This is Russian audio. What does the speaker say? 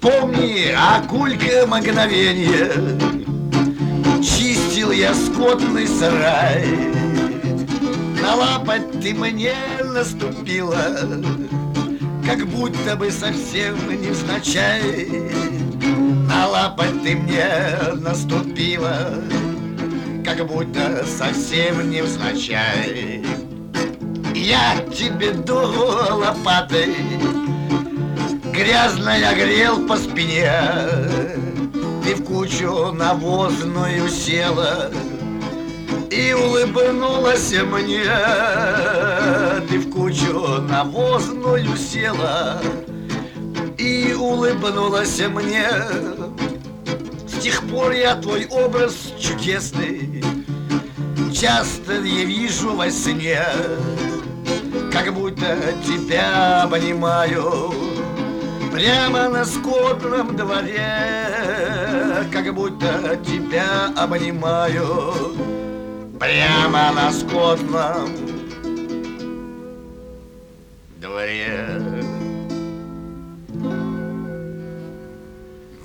Вспомни, Акулька, мгновенье. Чистил я скотный сарай. На лапоть ты мне наступила, как будто бы совсем невзначай. На лапоть ты мне наступила, как будто совсем невзначай. Я тебе дул лопатой, грязно я грел по спине. Ты в кучу навозную села и улыбнулась мне. Ты в кучу навозную села и улыбнулась мне. С тех пор я твой образ чудесный часто я вижу во сне, как будто тебя обнимаю прямо на скотном дворе, как будто тебя обнимаю прямо на скотном дворе.